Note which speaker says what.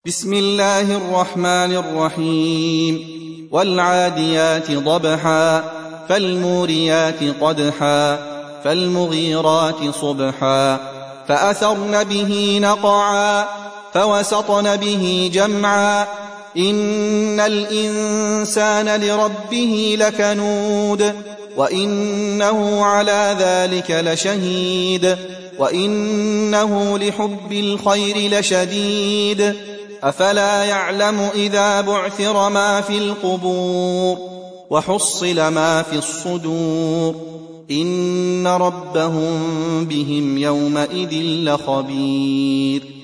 Speaker 1: بسم الله الرحمن الرحيم والعاديات ضبحا فالموريات قدحا فالمغيرات صبحا فأثرن به نقعا فوسطن به جمعا إن الإنسان لربه لكنود وإنه على ذلك لشهيد وإنه لحب الخير لشديد أفلا يعلم إذا بعثر ما في القبور وحصل ما في الصدور إن ربهم بهم يومئذ لخبير